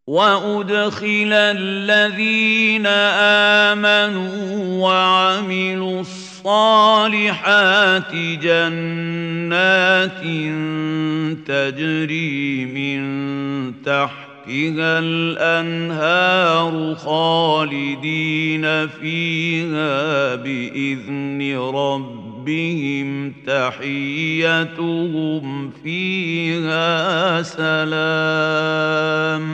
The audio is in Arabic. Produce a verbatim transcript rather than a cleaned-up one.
وأدخل الذين آمنوا وعملوا الصالحات جنات تجري من تحتها الأنهار خالدين فيها بإذن ربهم تحيتهم فيها سلام